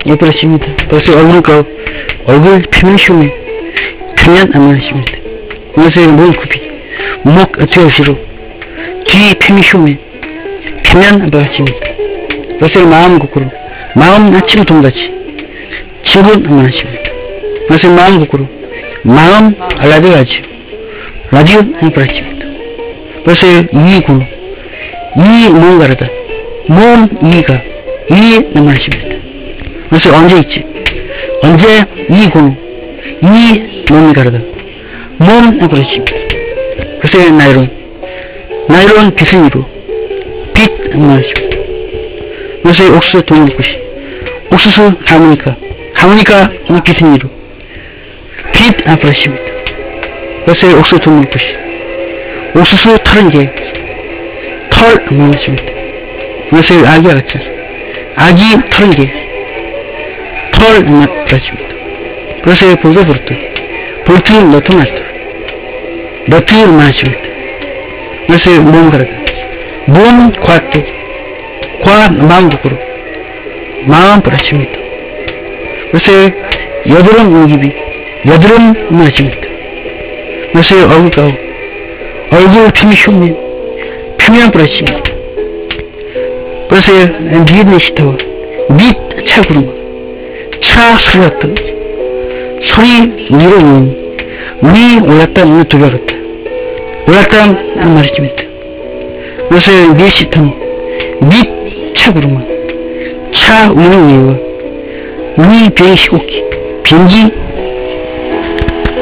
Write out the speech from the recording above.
예뻐졌습니다. 벌써 얼굴 표면 시험에 표면 안 말하십니다. 그래서 몸 굽히 목 어쩌시로 뒤 표면 시험에 표면 안 말하십니다. 벌써 마음 거꾸로 마음 아침 동같이 친구 안 말하십니다. 벌써 마음 거꾸로 마음 라디오 안 말하십니다. 벌써 이군 이 뭔가라다 몸 이가 이 안 말하십니다. 그래서 언제 있지? 언제 이군 이 몸이 가르다 몸 그렇습니다. 그래서 나이론 빛은 이루 빛 말씀입니다. 그래서 옥수수 동물꽃이 옥수수 하모니카 이 빛은 이루 빛 그렇습니다. 그래서 옥수수 동물꽃이 옥수수 털은 게털 말씀입니다. 그래서 아기와 같이 아기 털은 게털 그렇습니다. 그래서 볼트 너트 말씀입니다. 그래서 몸 가르다 몸 과때 과 마음 거꾸로 마음 그렇습니다. 그래서 여드름 오기비 여드름 말씀입니다. 그래서 얼굴 표면 그렇습니다. 그래서 밑내시터 밑 차구름 차 소리 같은 소리 위로 올랐다 두 배 같다 올랐다 말씀입니다. 그래서 내시턴 밑 차구름 차 위로 위 비행기